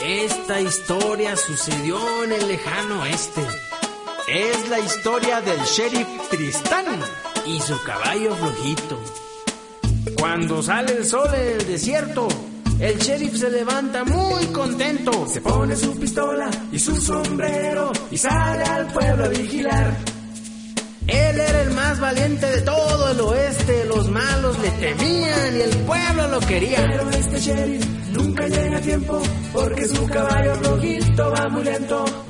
Esta historia sucedió en el lejano oeste. Es la historia del sheriff Tristán y su caballo flojito. Cuando sale el sol en el desierto, el sheriff se levanta muy contento. Se pone su pistola y su sombrero y sale al pueblo a vigilar. Él era el más valiente de todo el oeste. Los malos le temían y el pueblo lo quería. Pero este sheriff nunca llega a tiempo porque su caballo flojito va muy lento.